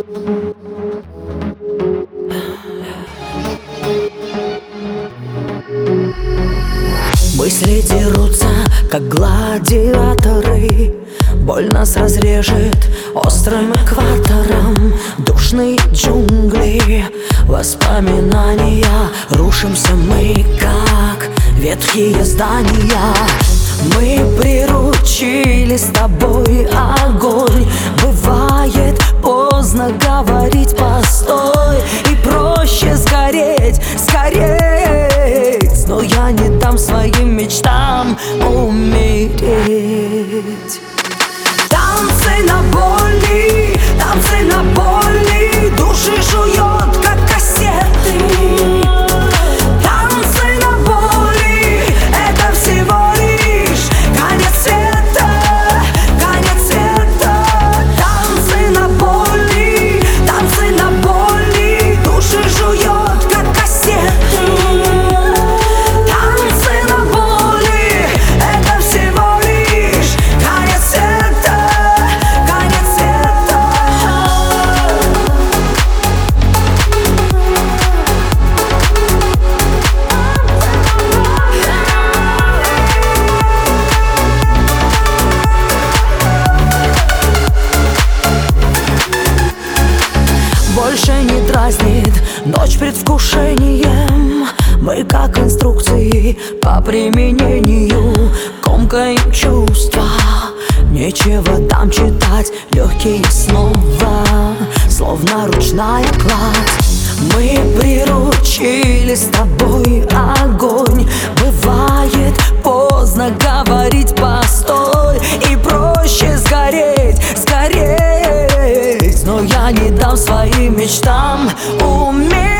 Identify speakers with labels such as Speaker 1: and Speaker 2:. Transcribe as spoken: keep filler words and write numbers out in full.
Speaker 1: Мысли дерутся, как гладиаторы. Боль нас разрежет острым экватором. Душные джунгли, воспоминания. Рушимся мы, как ветхие здания. Мы приручили с тобой огонь. Бывает поздно говорить постой, и проще сгореть, сгореть. Но я не дам своим мечтам умереть. Танцы на боли, танцы на боли, души жует, как кассеты. Танцы на боли, это всего лишь конец света, конец света. Танцы на боли, танцы на боли, души жует, как кассеты. Танцы на боли, это всего лишь конец света, конец света. Больше не дразнит ночь предвкушением. Мы как инструкции по применению. Комкаем чувства, нечего там читать. Легкие снова, словно ручная кладь. Мы приручили с тобой огонь. Бывает поздно говорить постой, и проще сгореть, сгореть. Но я не дам своим мечтам умереть.